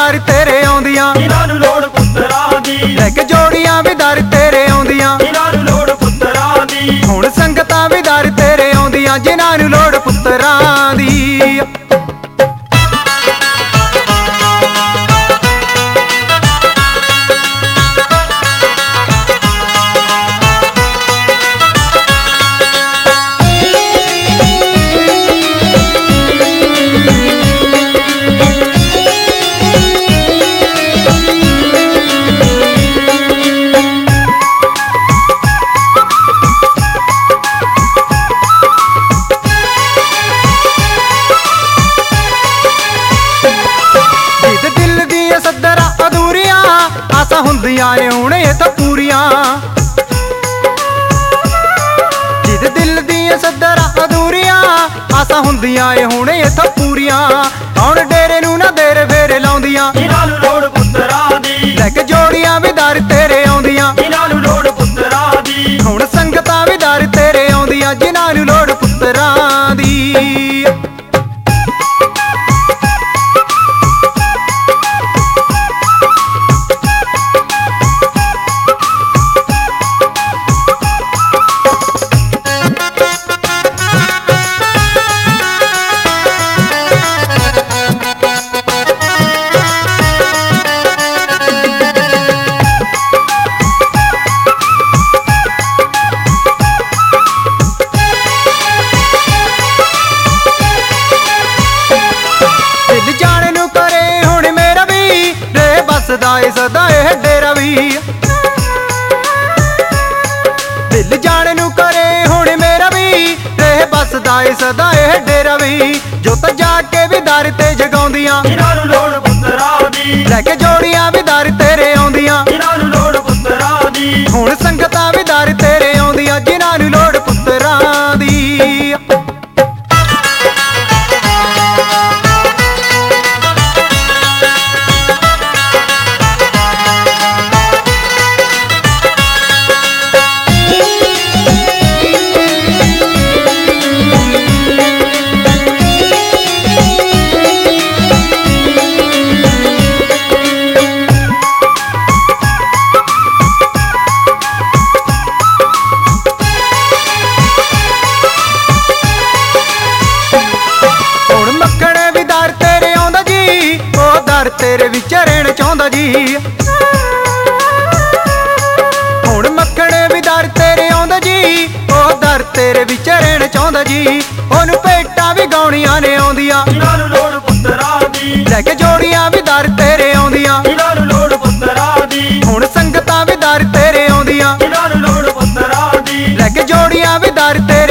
ਦਰ ਤੇਰੇ ਆਉਂਦੀਆਂ, ਜਿਨ੍ਹਾਂ ਨੂੰ ਲੋੜ ਪੁੱਤਰਾਂ ਦੀ। ਲੈ ਕੇ ਜੋੜੀਆਂ ਵੀ ਦਰ ਤੇਰੇ ਆਉਂਦੀਆਂ, ਜਿਨ੍ਹਾਂ ਨੂੰ ਲੋੜ ਪੁੱਤਰਾਂ ਦੀ। ਹੁਣ ਸੰਗਤਾਂ ਵੀ ਦਰ ਤੇਰੇ ਆਉਂਦੀਆਂ, ਜਿਨ੍ਹਾਂ ਨੂੰ ਲੋੜ ਪੁੱਤਰਾਂ ਦੀ। ਆਸਾਂ ਹੁੰਦੀਆਂ ਏ ਹੁਣ ਇਹ ਤਾਂ ਪੂਰੀਆਂ, ਜਿਹਦੇ ਦਿਲ ਦੀਆਂ ਸੱਦਰਾਂ ਅਧੂਰੀਆਂ, ਆਸਾਂ ਹੁੰਦੀਆਂ ਏ ਹੁਣ ਇਹ ਤਾਂ ਪੂਰੀਆਂ। ਹੁਣ ਡੇਰੇ ਨੂੰ ਨਾ ਦੇਰ ਫੇਰੇ ਲਾਉਂਦੀਆਂ, ਜਿਨ੍ਹਾਂ ਨੂੰ ਲੋੜ ਪੁੱਤਰਾਂ ਦੀ। ਲੈ ਕੇ ਜੋੜੀਆਂ ਵੀ ਦਰ ਤੇਰੇ ਆਉਂਦੀਆਂ, ਜਿਨ੍ਹਾਂ ਨੂੰ ਲੋੜ ਪੁੱਤਰਾਂ ਦੀ। ਹੁਣ ਸੰਗਤਾਂ ਵੀ ਦਰ ਤੇਰੇ ਆਉਂਦੀਆਂ, ਜਿਨ੍ਹਾਂ ਨੂੰ ਲੋੜ ਪੁੱਤਰਾਂ ਦੀ। ਬਸਦਾ ਏ ਸਦਾ ਇਹ ਡੇਰਾ ਵੀ, ਦਿਲ ਜਾਣ ਨੂੰ ਕਰੇ ਹੁਣ ਮੇਰਾ ਵੀ, ਰਹਿ ਬਸਦਾ ਏ ਸਦਾ ਇਹ ਡੇਰਾ ਵੀ। ਜੋਤ ਜਾ ਕੇ ਵੀ ਦਰ ਤੇ ਜਗਾਉਂਦੀਆਂ, ਜਿਨ੍ਹਾਂ ਨੂੰ ਲੋੜ ਪੁੱਤਰਾਂ ਦੀ। ਲੈ ਕੇ ਜੋੜੀਆਂ ਵੀ ਦਰ ਤੇਰੇ ਆਉਂਦੀਆਂ, ਜਿਨ੍ਹਾਂ ਨੂੰ ਲੋੜ ਪੁੱਤਰਾਂ ਦੀ। ਹੁਣ ਸੰਗਤਾਂ ਵੀ ਦਰ ਤੇਰੇ ਆਉਂਦੀਆਂ, ਜਿਨ੍ਹਾਂ ਨੂੰ ਲੋੜ ਪੁੱਤਰਾਂ ਦੀ। ਤੇਰੇ ਵਿੱਚ ਰਹਿਣ ਚਾਹੁੰਦਾ ਜੀ, ਹੁਣ ਮੱਖਣ ਵੀ ਦਰ ਤੇਰੇ ਆਉਂਦਾ ਜੀ, ਉਹ ਦਰ ਤੇਰੇ ਵਿੱਚ ਰਹਿਣ ਚਾਹੁੰਦਾ ਜੀ। ਉਹਨੂੰ ਭੇਟਾਂ ਵੀ ਗਾਉਣੀਆਂ ਨੇ ਆਉਂਦੀਆਂ, ਜਿਨ੍ਹਾਂ ਨੂੰ ਲੋੜ ਪੁੱਤਰਾਂ ਦੀ। ਲੈ ਕੇ ਜੋੜੀਆਂ ਵੀ ਦਰ ਤੇਰੇ ਆਉਂਦੀਆਂ, ਜਿਨ੍ਹਾਂ ਨੂੰ ਲੋੜ ਪੁੱਤਰਾਂ ਦੀ। ਹੁਣ ਸੰਗਤਾਂ ਵੀ ਦਰ ਤੇਰੇ ਆਉਂਦੀਆਂ, ਜਿਨ੍ਹਾਂ ਨੂੰ ਲੋੜ ਪੁੱਤਰਾਂ ਦੀ। ਲੈ ਕੇ ਜੋੜੀਆਂ ਵੀ ਦਰ ਤੇਰੇ